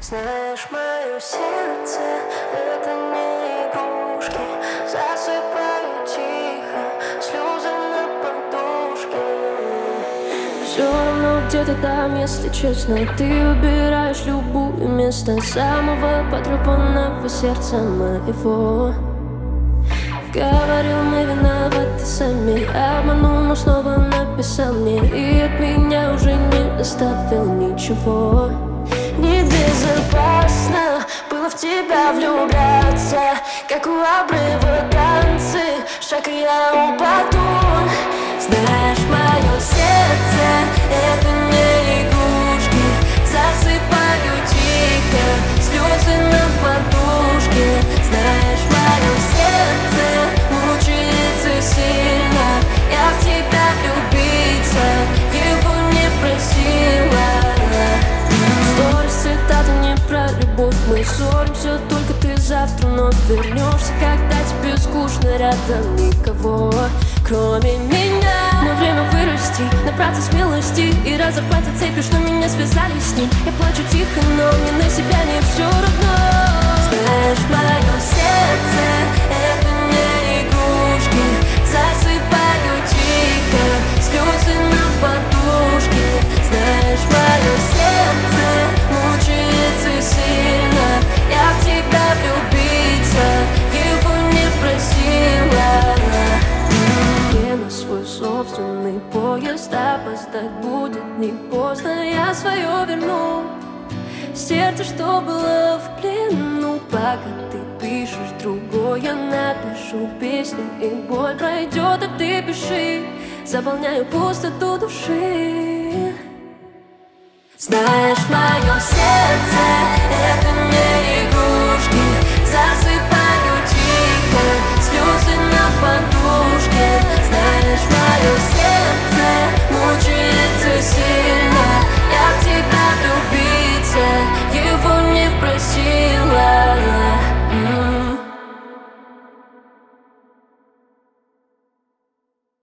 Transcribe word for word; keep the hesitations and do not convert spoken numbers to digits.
Знаешь, мое сердце — это не игрушки. Засыпаю тихо, слезы на подушке. Все равно где-то там, если честно, ты выбираешь любое место самого потрепанного сердца моего. Говорил, мы виноваты сами, обманул, но снова написал мне, и от меня уже не оставил ничего. Небезопасно было в тебя влюбляться, как у обрыва танцы, шаг и я упаду. Знаешь, мое сердце — это не игрушки. Засыпаю тихо, слезы на подушке. Знаешь, мое сердце мучается сильно. Я в тебя влюбиться его не просила. Сторис, цитата не про любовь. Мы ссоримся, только ты завтра вновь вернешься, когда тебе скучно, рядом никого, кроме меня. Но время вырасти, набраться смелости и разорвать цепи, что меня связали с ним. Я плачу тихо, но мне на себя не все равно. Знаешь, мое сердце — это не игрушки. Засыпаю тихо, слезы на подушке. Знаешь, мое сердце мучается сильно. Я в тебя влюбиться его не просила. Мне на свой собственный поезд опоздать будет не поздно. Я свое верну, сердце, что было в плену. Пока ты пишешь другое, я напишу песню, и боль пройдет, а ты пиши. Заполняю пустоту души. Знаешь, мое сердце